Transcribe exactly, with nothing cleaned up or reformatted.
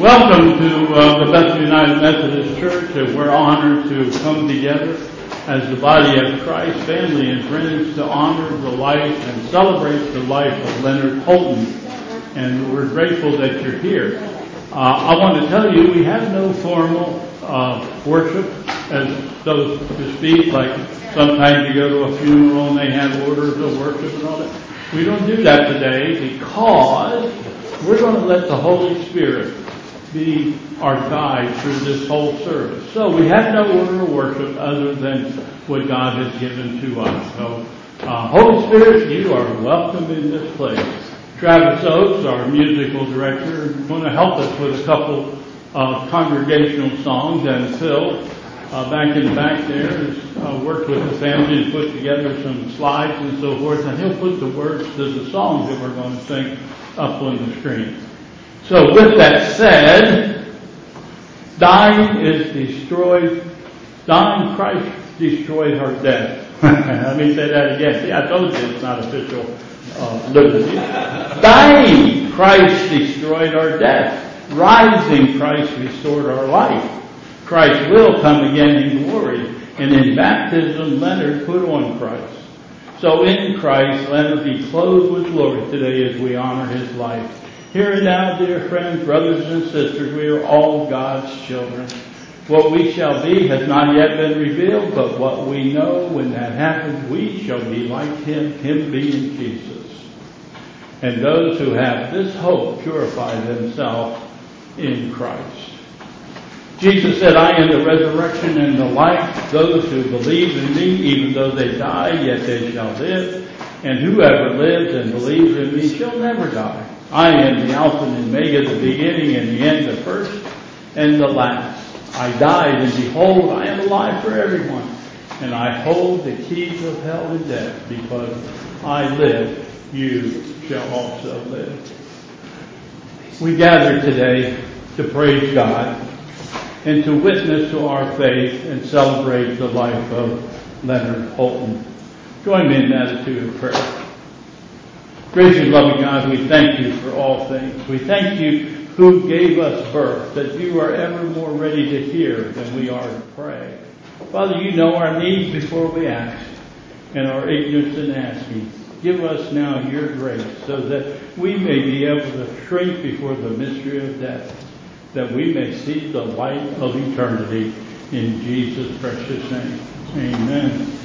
Welcome to uh, the Bethel United Methodist Church, and we're honored to come together as the body of Christ, family and friends, to honor the life and celebrate the life of Leonard Holton. And we're grateful that you're here. Uh, I want to tell you, we have no formal uh, worship, as so to speak, like sometimes you go to a funeral and they have orders of worship and all that. We don't do that today because we're going to let the Holy Spirit be our guide through this whole service. So we have no order of worship other than what God has given to us. So, uh, Holy Spirit, you are welcome in this place. Travis Oates, our musical director, is going to help us with a couple of congregational songs, and Phil, uh, back in the back there, has uh, worked with the family and put together some slides and so forth, and he'll put the words to the songs that we're going to sing up on the screen. So with that said, dying is destroyed, dying Christ destroyed our death. Let me say that again. See, I told you it's not official uh, liberty. Dying Christ destroyed our death. Rising Christ restored our life. Christ will come again in glory. And in baptism, Leonard put on Christ. So in Christ, Leonard be clothed with glory today as we honor his life. Here and now, dear friends, brothers and sisters, we are all God's children. What we shall be has not yet been revealed, but what we know when that happens, we shall be like him, him being Jesus. And those who have this hope purify themselves in Christ. Jesus said, I am the resurrection and the life. Those who believe in me, even though they die, yet they shall live. And whoever lives and believes in me shall never die. I am the Alpha and Omega, the beginning and the end, the first and the last. I died, and behold, I am alive for everyone. And I hold the keys of hell and death, because I live, you shall also live. We gather today to praise God and to witness to our faith and celebrate the life of Leonard Holton. Join me in an attitude of prayer. Gracious loving God, we thank you for all things. We thank you who gave us birth, that you are ever more ready to hear than we are to pray. Father, you know our needs before we ask and our ignorance in asking. Give us now your grace so that we may be able to shrink before the mystery of death, that we may see the light of eternity. In Jesus' precious name, amen.